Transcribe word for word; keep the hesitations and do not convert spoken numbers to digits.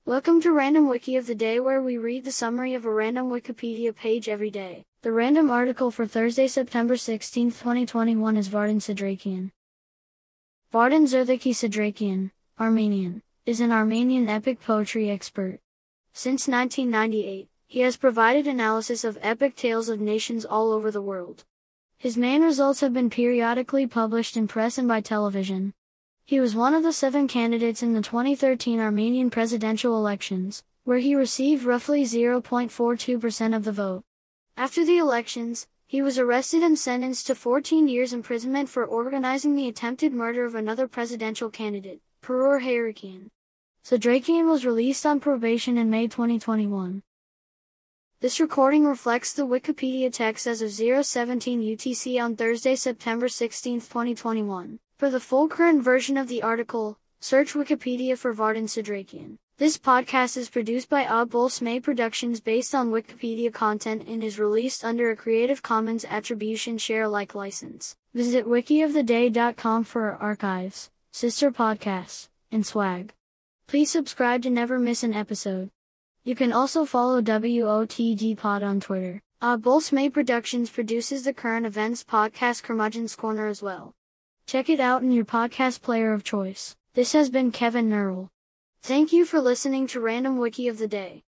Welcome to Random Wiki of the Day, where we read the summary of a random Wikipedia page every day. The random article for Thursday, September sixteenth, twenty twenty-one is Vardan Sidrakian. Vardan Zerthiki Sidrakian, Armenian, is an Armenian epic poetry expert. Since nineteen ninety-eight, he has provided analysis of epic tales of nations all over the world. His main results have been periodically published in press and by television. He was one of the seven candidates in the twenty thirteen Armenian presidential elections, where he received roughly zero point four two percent of the vote. After the elections, he was arrested and sentenced to fourteen years imprisonment for organizing the attempted murder of another presidential candidate, Perur Hayrikian. Sidrakian was released on probation in May twenty twenty-one. This recording reflects the Wikipedia text as of zero seventeen U T C on Thursday, September sixteenth, twenty twenty-one. For the full current version of the article, search Wikipedia for Vardan Sidrakian. This podcast is produced by Abul Smay Productions based on Wikipedia content and is released under a Creative Commons Attribution Share Alike license. Visit wiki of the day dot com for our archives, sister podcasts, and swag. Please subscribe to never miss an episode. You can also follow W O T G Pod on Twitter. Abul Smay Productions produces the current events podcast Curmudgeon's Corner as well. Check it out in your podcast player of choice. This has been Kevin Nurl. Thank you for listening to Random Wiki of the Day.